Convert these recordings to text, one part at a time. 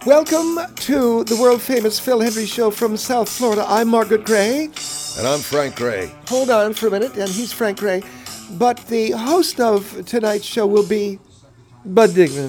Welcome to the world-famous Phil Hendry Show from South Florida. I'm Margaret Gray. And I'm Frank Gray. Hold on for a minute, and he's Frank Gray. But the host of tonight's show will be Bud Dickman.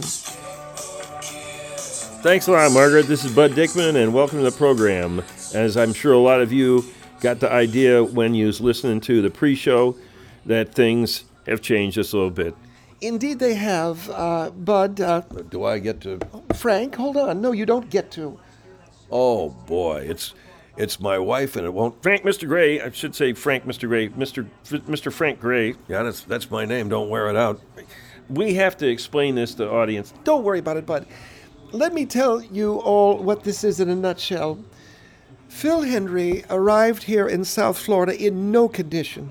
Thanks a lot, Margaret. This is Bud Dickman, and welcome to the program. As I'm sure a lot of you got the idea when you was listening to the pre-show that things have changed just a little bit. Indeed they have, Bud. Do I get to? Frank, hold on. No, you don't get to. Oh boy, it's my wife, and it won't. Frank, Mr. Gray. I should say Frank, Mr. Gray. Mr. Frank Gray. Yeah, that's my name. Don't wear it out. We have to explain this to the audience. Don't worry about it, Bud. Let me tell you all what this is in a nutshell. Phil Hendry arrived here in South Florida in no condition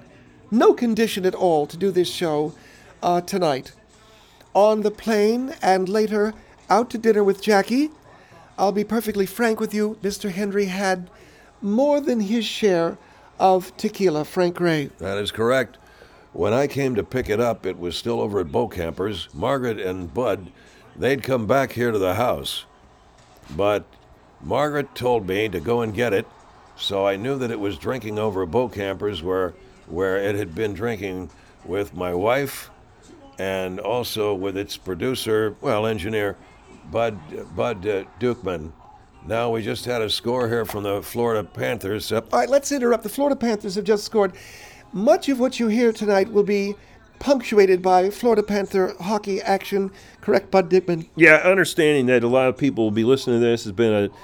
at all to do this show tonight. On the plane and later out to dinner with Jackie, I'll be perfectly frank with you, Mr. Hendry had more than his share of tequila, Frank Gray. That is correct. When I came to pick it up, it was still over at Bo Campers. Margaret and Bud, they'd come back here to the house. But Margaret told me to go and get it, so I knew that it was drinking over at Bo Campers where it had been drinking with my wife and also with its producer, engineer, Bud Dukeman. Now we just had a score here from the Florida Panthers. All right, let's interrupt. The Florida Panthers have just scored. Much of what you hear tonight will be punctuated by Florida Panther hockey action. Correct, Bud Dickman? Yeah, understanding that a lot of people will be listening to this. It's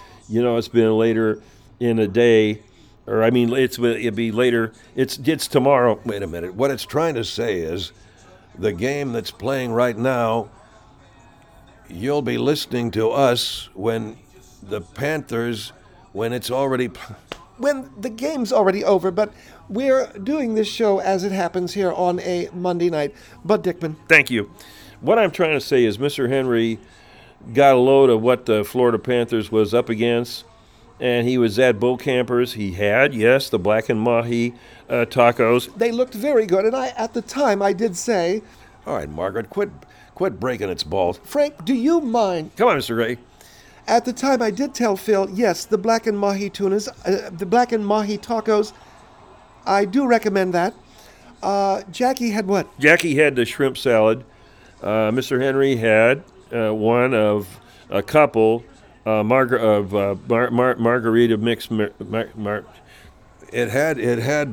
been later in the day, or I mean, it'll be later. It's tomorrow. Wait a minute. What it's trying to say is the game that's playing right now, you'll be listening to us when the Panthers, when it's already... When the game's already over, but we're doing this show as it happens here on a Monday night. Bud Dickman. Thank you. What I'm trying to say is Mr. Henry got a load of what the Florida Panthers was up against, and he was at Bo Campers. He had, yes, the black and mahi tacos. They looked very good, and at the time I did say... All right, Margaret, quit breaking its balls. Frank, do you mind... Come on, Mr. Gray. At the time I did tell Phil, yes, the black and mahi tunas, the black and mahi tacos, I do recommend that. Jackie had what? Jackie had the shrimp salad. Mr. Henry had one of a couple margarita mixed. It had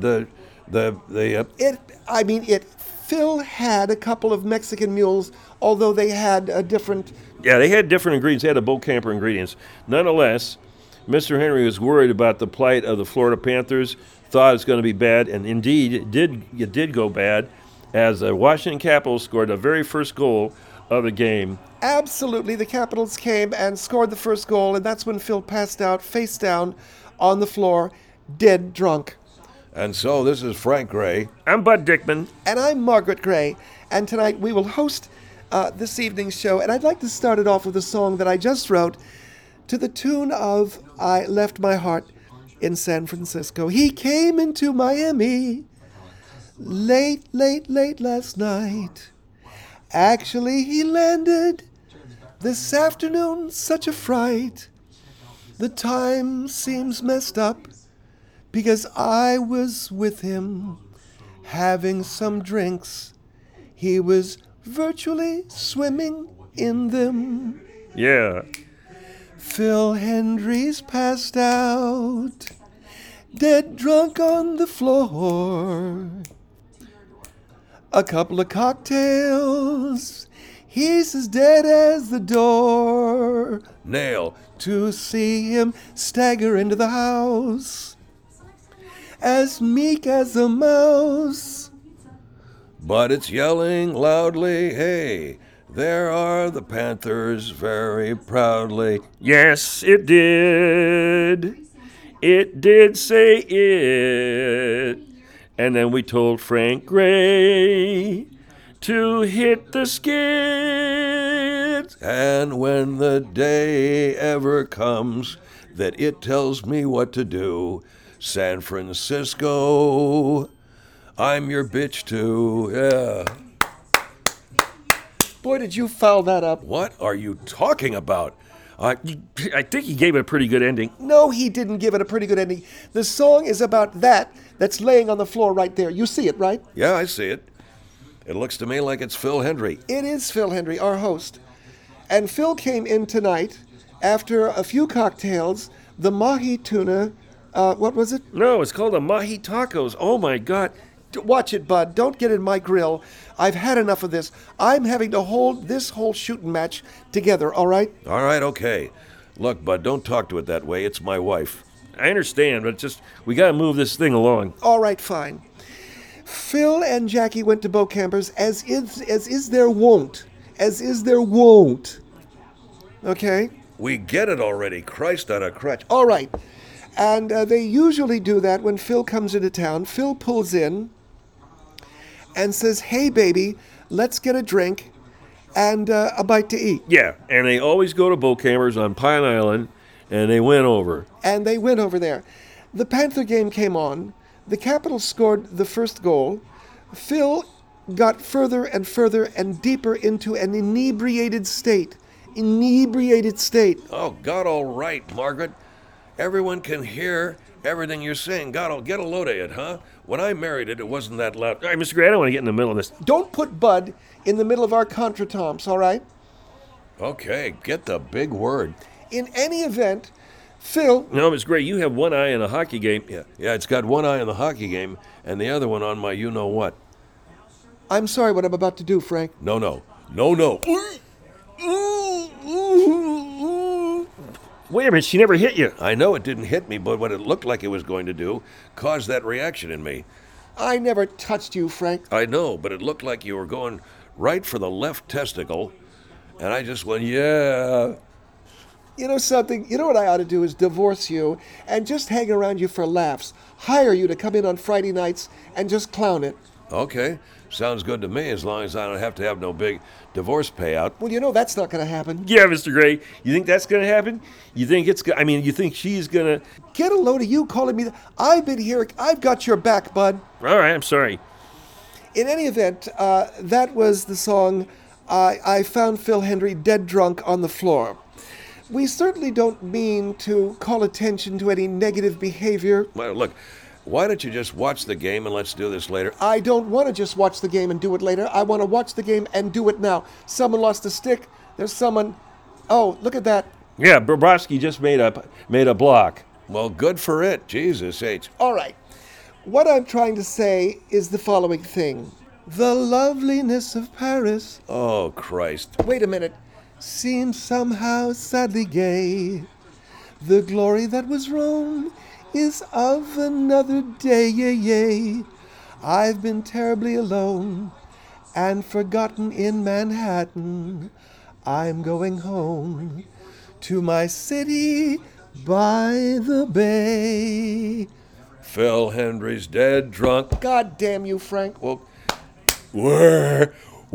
Phil had a couple of Mexican mules, although they had a different. Yeah, they had different ingredients. They had the Bo Camper ingredients. Nonetheless, Mr. Henry was worried about the plight of the Florida Panthers. Thought it was going to be bad, and indeed it did go bad, as the Washington Capitals scored the very first goal of the game. Absolutely, the Capitals came and scored the first goal, and that's when Phil passed out face down on the floor, dead drunk. And so this is Frank Gray. I'm Bud Dickman. And I'm Margaret Gray. And tonight we will host this evening's show. And I'd like to start it off with a song that I just wrote to the tune of I Left My Heart in San Francisco. He came into Miami late last night. Actually, he landed this afternoon, such a fright. The time seems messed up because I was with him having some drinks. He was virtually swimming in them. Yeah. Phil Hendry's passed out, dead drunk on the floor. A couple of cocktails, he's as dead as the door. Nail. To see him stagger into the house, as meek as a mouse. But it's yelling loudly, hey, there are the Panthers very proudly. Yes, it did. It did say it. And then we told Frank Gray to hit the skids. And when the day ever comes that it tells me what to do, San Francisco, I'm your bitch too. Yeah. Boy, did you foul that up. What are you talking about? I think he gave it a pretty good ending. No, he didn't give it a pretty good ending. The song is about that's laying on the floor right there. You see it, right? Yeah, I see it. It looks to me like it's Phil Hendry. It is Phil Hendry, our host. And Phil came in tonight after a few cocktails, the mahi tuna, what was it? No, it's called a mahi tacos. Oh my God. Watch it, bud. Don't get in my grill. I've had enough of this. I'm having to hold this whole shooting match together, all right? All right, okay. Look, bud, don't talk to it that way. It's my wife. I understand, but we got to move this thing along. All right, fine. Phil and Jackie went to Bo Campers as is their wont. As is their wont. Okay? We get it already. Christ on a crutch. All right. And they usually do that when Phil comes into town. Phil pulls in and says, "Hey, baby, let's get a drink and a bite to eat." Yeah, and they always go to Bo Campers on Pine Island, and they went over. And they went over there. The Panther game came on. The Capitals scored the first goal. Phil got further and further and deeper into an inebriated state. Inebriated state. Oh, God, all right, Margaret. Everyone can hear everything you're saying. God, I'll get a load of it, huh? When I married it, it wasn't that loud. All right, Mr. Gray, I don't want to get in the middle of this. Don't put Bud in the middle of our contretemps, all right? Okay, get the big word. In any event, Phil... No, Mr. Gray, you have one eye in a hockey game. Yeah, it's got one eye on the hockey game and the other one on my you-know-what. I'm sorry what I'm about to do, Frank. No. Wait a minute, she never hit you. I know it didn't hit me, but what it looked like it was going to do caused that reaction in me. I never touched you, Frank. I know, but it looked like you were going right for the left testicle, and I just went, yeah. You know something? You know what I ought to do is divorce you and just hang around you for laughs. Hire you to come in on Friday nights and just clown it. Okay, sounds good to me as long as I don't have to have no big divorce payout. Well, you know that's not going to happen. Yeah, Mr. Gray, you think that's going to happen? You think you think she's going to... Get a load of you calling me. I've been here. I've got your back, bud. All right, I'm sorry. In any event, that was the song I Found Phil Hendry Dead Drunk on the Floor. We certainly don't mean to call attention to any negative behavior. Well, look, why don't you just watch the game and let's do this later? I don't want to just watch the game and do it later. I want to watch the game and do it now. Someone lost a stick. There's someone... Oh, look at that. Yeah, Bobrovsky just made a block. Well, good for it. Jesus H. All right. What I'm trying to say is the following thing. The loveliness of Paris... Oh, Christ. Wait a minute. Seems somehow sadly gay. The glory that was Rome is of another day, yea. I've been terribly alone and forgotten in Manhattan. I'm going home to my city by the bay. Phil Hendry's dead drunk. God damn you, Frank. Well, where?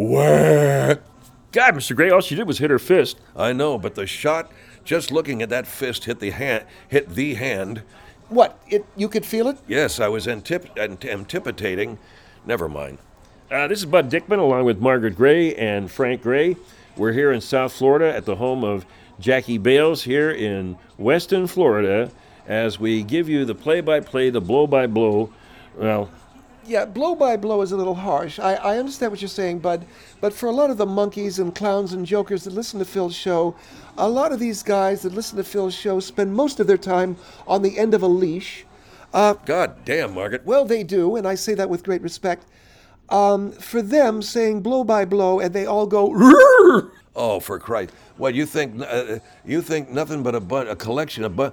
God, Mr. Gray, all she did was hit her fist. I know, but the shot, just looking at that fist hit the hand. What? You could feel it? Yes, I was anticipating. Never mind. This is Bud Dickman along with Margaret Gray and Frank Gray. We're here in South Florida at the home of Jackie Bales here in Weston, Florida, as we give you the play-by-play, the blow-by-blow. Well, yeah, blow-by-blow is a little harsh. I understand what you're saying, Bud, but for a lot of the monkeys and clowns and jokers that listen to Phil's show, a lot of these guys that listen to Phil's show spend most of their time on the end of a leash. God damn, Margaret. Well, they do, and I say that with great respect. For them, saying blow-by-blow, and they all go, "Rrrr!" Oh, for Christ! What you think nothing but a collection of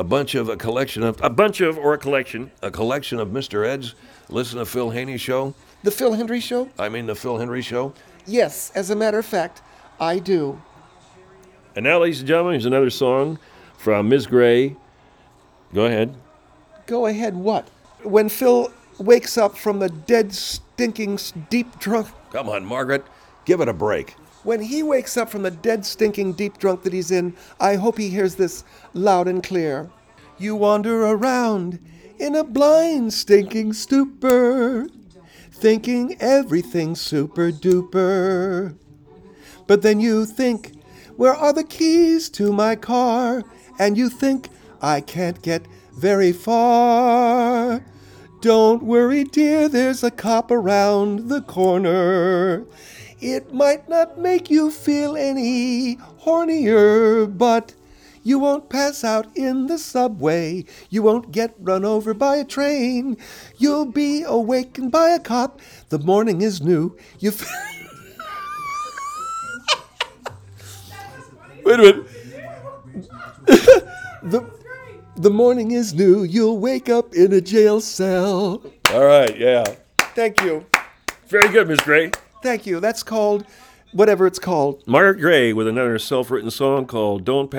Mr. Eds listen to Phil Haney show? The Phil Hendry show? I mean the Phil Hendry show? Yes, as a matter of fact, I do. And now, ladies and gentlemen, here's another song from Ms. Gray. Go ahead. Go ahead, what? When Phil wakes up from the dead, stinking, deep drunk... Come on, Margaret. Give it a break. When he wakes up from the dead, stinking, deep drunk that he's in, I hope he hears this loud and clear. You wander around in a blind, stinking stupor, thinking everything's super duper. But then you think, Where are the keys to my car? And you think I can't get very far. Don't worry, dear, there's a cop around the corner. It might not make you feel any hornier, but you won't pass out in the subway. You won't get run over by a train. You'll be awakened by a cop. The morning is new. Wait a minute. The morning is new. You'll wake up in a jail cell. All right, yeah. Thank you. Very good, Miss Gray. Thank you. That's called whatever it's called. Margaret Gray with another self-written song called Don't.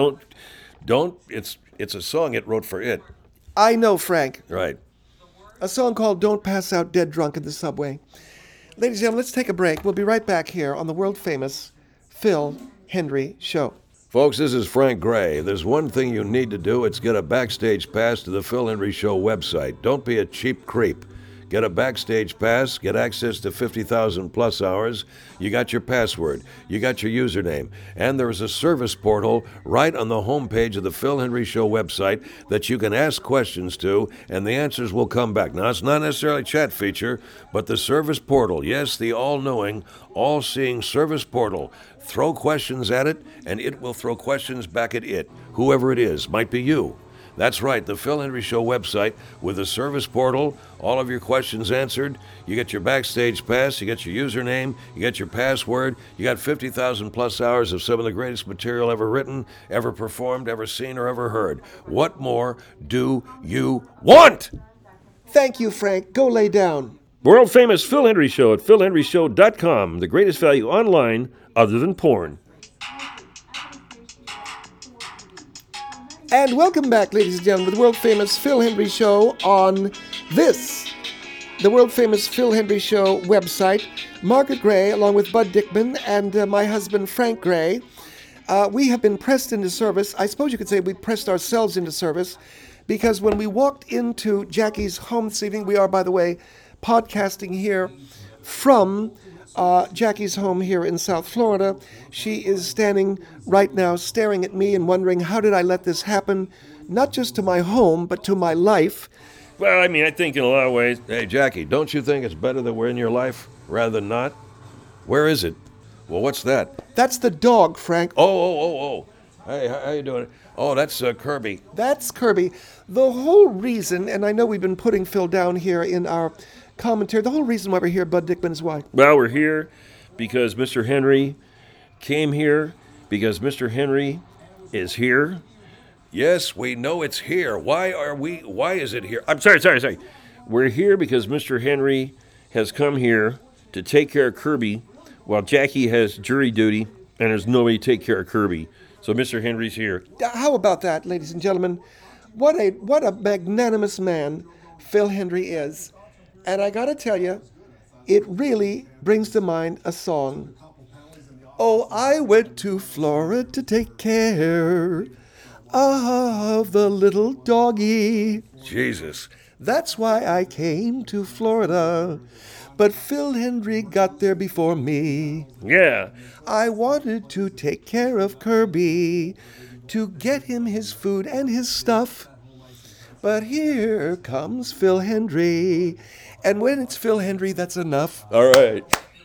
It's a song it wrote for it. I know, Frank. Right. A song called Don't Pass Out Dead Drunk in the Subway. Ladies and gentlemen, let's take a break. We'll be right back here on the world-famous Phil Hendrie Show. Folks, this is Frank Gray. There's one thing you need to do. It's get a backstage pass to the Phil Hendrie Show website. Don't be a cheap creep. Get a backstage pass, get access to 50,000 plus hours. You got your password, you got your username, and there's a service portal right on the homepage of the Phil Hendrie Show website that you can ask questions to, and the answers will come back. Now, it's not necessarily a chat feature, but the service portal, yes, the all-knowing, all-seeing service portal. Throw questions at it, and it will throw questions back at it, whoever it is, might be you. That's right, the Phil Hendrie Show website with the service portal, all of your questions answered. You get your backstage pass, you get your username, you get your password, you got 50,000 plus hours of some of the greatest material ever written, ever performed, ever seen, or ever heard. What more do you want? Thank you, Frank. Go lay down. World famous Phil Hendrie Show at philhendrieshow.com. The greatest value online other than porn. And welcome back, ladies and gentlemen, to the world-famous Phil Hendrie Show on the world-famous Phil Hendrie Show website. Margaret Gray, along with Bud Dickman and my husband, Frank Gray, we have been pressed into service. I suppose you could say we pressed ourselves into service, because when we walked into Jackie's home this evening, we are, by the way, podcasting here from Jackie's home here in South Florida. She is standing right now staring at me and wondering, how did I let this happen? Not just to my home, but to my life. Well, I mean, I think in a lot of ways. Hey, Jackie, don't you think it's better that we're in your life rather than not? Where is it? Well, what's that? That's the dog, Frank. Oh. Hey, how you doing? Oh, that's Kirby. That's Kirby. The whole reason, and I know we've been putting Phil down here in our commentary, the whole reason why we're here, Bud Dickman, is why? Well, we're here because Mr. Hendrie came here, because Mr. Hendrie is here. Yes, we know it's here. Why is it here? I'm sorry. We're here because Mr. Hendrie has come here to take care of Kirby while Jackie has jury duty and there's nobody to take care of Kirby. So Mr. Hendrie's here. How about that, ladies and gentlemen? What a magnanimous man Phil Hendrie is. And I gotta tell you, it really brings to mind a song. Oh, I went to Florida to take care of the little doggy. Jesus. That's why I came to Florida. But Phil Hendrie got there before me. Yeah. I wanted to take care of Kirby, to get him his food and his stuff. But here comes Phil Hendrie. And when it's Phil Hendrie, that's enough. All right.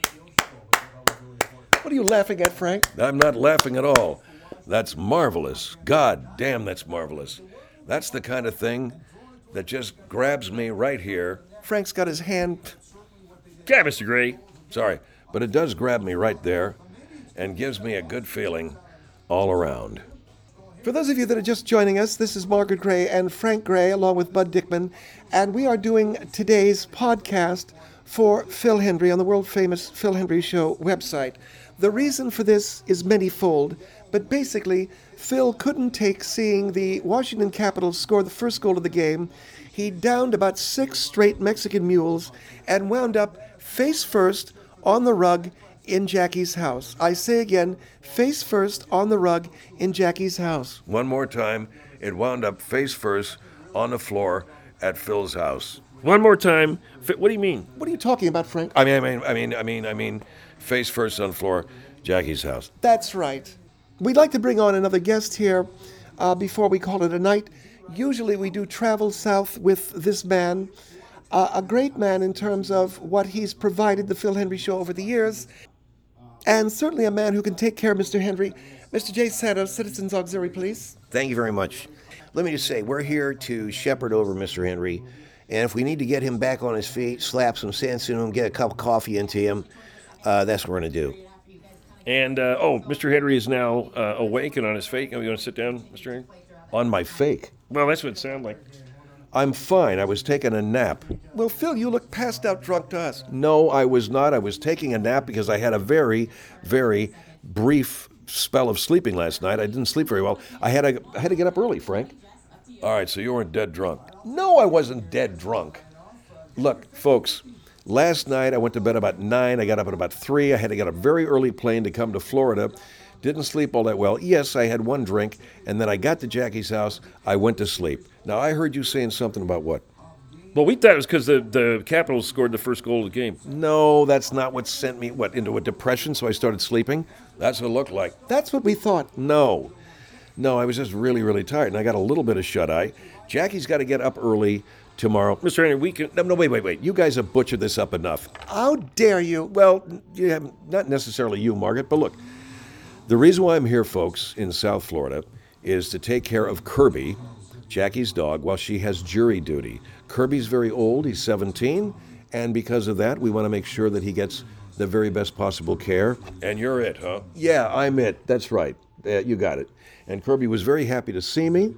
What are you laughing at, Frank? I'm not laughing at all. That's marvelous. God damn, that's marvelous. That's the kind of thing that just grabs me right here. Frank's got his hand. Yeah, Mr. Gray. Sorry, but it does grab me right there and gives me a good feeling all around. For those of you that are just joining us, this is Margaret Gray and Frank Gray, along with Bud Dickman, and we are doing today's podcast for Phil Hendrie on the world-famous Phil Hendrie Show website. The reason for this is many-fold, but basically, Phil couldn't take seeing the Washington Capitals score the first goal of the game. He downed about 6 straight Mexican mules and wound up face first on the rug in Jackie's house. I say again, face first on the rug in Jackie's house. One more time, it wound up face first on the floor at Phil's house. One more time. What do you mean? What are you talking about, Frank? I mean, face first on the floor, Jackie's house. That's right. We'd like to bring on another guest here before we call it a night. Usually we do Travel South with this man, a great man in terms of what he's provided the Phil Hendrie Show over the years, and certainly a man who can take care of Mr. Hendrie. Mr. Jay Santos, Citizens Auxiliary Police. Thank you very much. Let me just say, we're here to shepherd over Mr. Hendrie, and if we need to get him back on his feet, slap some sense into him, get a cup of coffee into him, that's what we're going to do. And, Mr. Hendrie is now awake and on his feet. Are we going to sit down, Mr. Hendrie? On my fake. Well, that's what it sounded like. I'm fine. I was taking a nap. Well, Phil, you look passed out drunk to us. No, I was not. I was taking a nap because I had a very, very brief spell of sleeping last night. I didn't sleep very well. I had to get up early, Frank. All right, so you weren't dead drunk. No, I wasn't dead drunk. Look, folks, last night I went to bed about 9. I got up at about 3. I had to get a very early plane to come to Florida. Didn't sleep all that well. Yes, I had one drink, and then I got to Jackie's house. I went to sleep. Now, I heard you saying something about what? Well, we thought it was because the Capitals scored the first goal of the game. No, that's not what sent me, into a depression, so I started sleeping? That's what it looked like. That's what we thought. No, I was just really, really tired, and I got a little bit of shut-eye. Jackie's got to get up early tomorrow. Mr. Hendrie, we can... No, wait. You guys have butchered this up enough. How dare you? Well, not necessarily you, Margaret, but look, the reason why I'm here, folks, in South Florida is to take care of Kirby, Jackie's dog, while she has jury duty. Kirby's very old. He's 17, and because of that, we want to make sure that he gets the very best possible care. And you're it, huh? Yeah, I'm it. That's right. You got it. And Kirby was very happy to see me,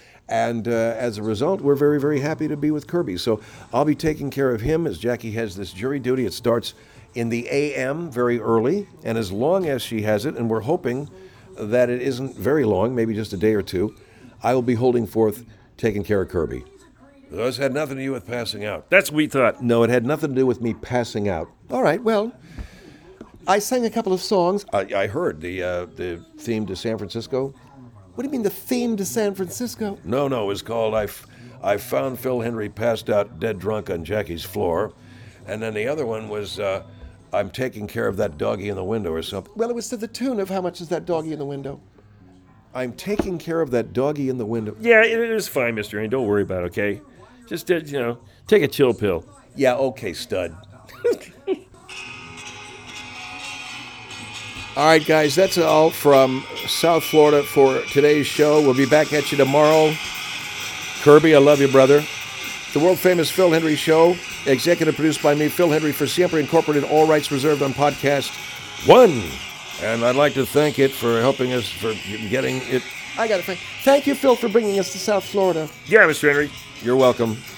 and as a result, we're very, very happy to be with Kirby. So I'll be taking care of him as Jackie has this jury duty. It starts in the a.m. very early, and as long as she has it, and we're hoping that it isn't very long, maybe just a day or two, I will be holding forth taking care of Kirby. This had nothing to do with passing out. That's what we thought. No, it had nothing to do with me passing out. All right, well, I sang a couple of songs. I heard the theme to San Francisco. What do you mean the theme to San Francisco? No, it was called I Found Phil Hendrie Passed Out Dead Drunk on Jackie's Floor. And then the other one was I'm Taking Care of That Doggy in the Window or something. Well, it was to the tune of How Much Is That Doggy in the Window? I'm taking care of that doggy in the window. Yeah, it is fine, Mr. Hendrie. Don't worry about it, okay? Just, take a chill pill. Yeah, okay, stud. All right, guys, that's all from South Florida for today's show. We'll be back at you tomorrow. Kirby, I love you, brother. The world-famous Phil Hendrie Show, executive produced by me, Phil Hendrie, for Siempre Incorporated, all rights reserved on Podcast 1. And I'd like to thank it for helping us, for getting it. I got it. Thank you, Phil, for bringing us to South Florida. Yeah, Mr. Hendrie. You're welcome.